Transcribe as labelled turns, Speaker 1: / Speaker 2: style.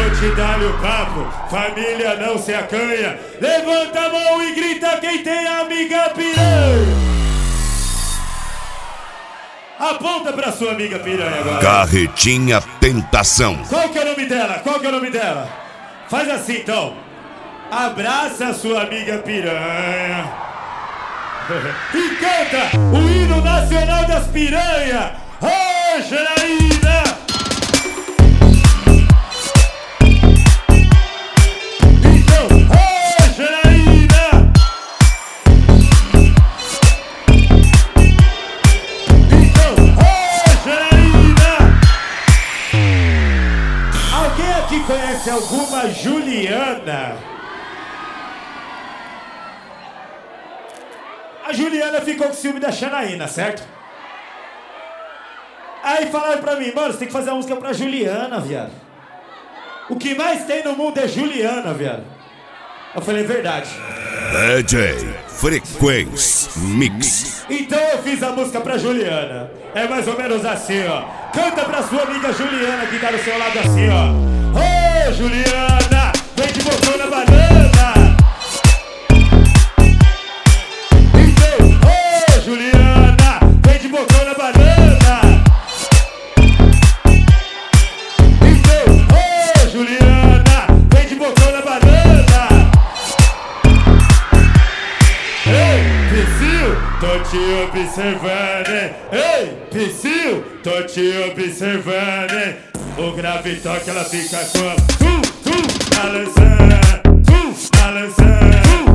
Speaker 1: vou te dar o papo, família não se acanha. Levanta a mão e grita quem tem amiga piranha. Aponta pra sua amiga piranha agora.
Speaker 2: Carretinha Tentação.
Speaker 1: Qual que é o nome dela? Qual que é o nome dela? Faz assim então. Abraça a sua amiga piranha. E canta o hino nacional das piranhas. Ô, Janaína! Conhece alguma Juliana? A Juliana ficou com ciúme da Janaína, certo? Aí falaram pra mim, mano, você tem que fazer uma música pra Juliana, viado. O que mais tem no mundo é Juliana, viado. Eu falei, verdade.
Speaker 2: DJ Frequência Mix.
Speaker 1: Então eu fiz a música pra Juliana. É mais ou menos assim, ó. Canta pra sua amiga Juliana que tá do seu lado assim, ó. Ô, Juliana, vem de botão na banana. Então, ô, Juliana, vem de botão na banana. Então, ô, Juliana, vem de botão na banana. Ei, Psyu, tô te observando, hein? Ei, Psyu, tô te observando, hein? O grave toque, ela fica com balançando, balançando.